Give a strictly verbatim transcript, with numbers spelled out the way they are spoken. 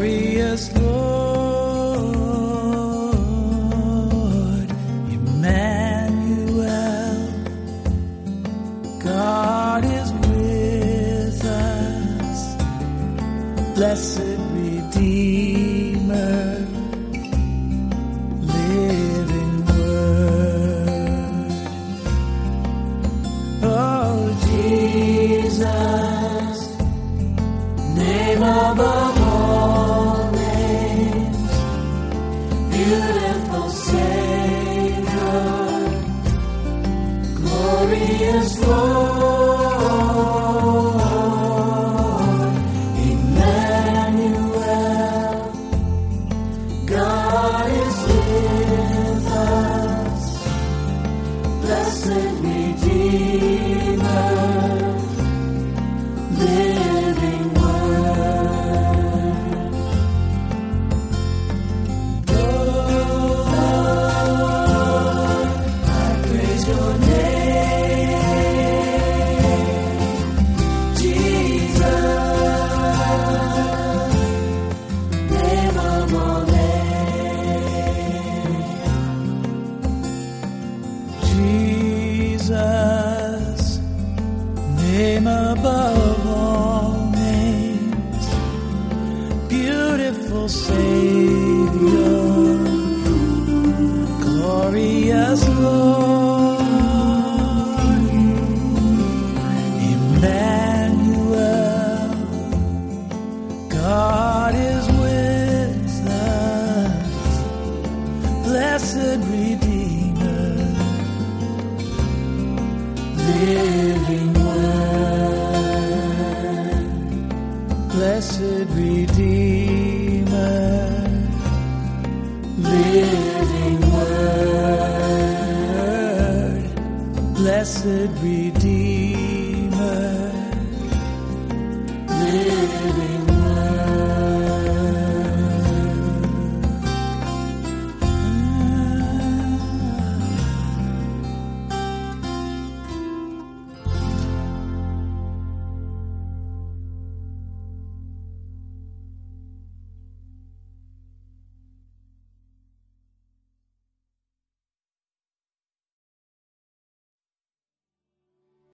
glorious Lord, Emmanuel, God is with us, blessed Redeemer, living Word. Oh, Jesus, name above all names, beautiful Savior, glorious Lord, Emmanuel, God is with us, blessed Redeemer, living Word. Lord, I praise your name, Jesus, name of all names. Jesus, name above all names, beautiful Savior, glorious Lord, Emmanuel, God is with us, blessed Redeemer, living Word, blessed Redeemer, living Word, blessed Redeemer.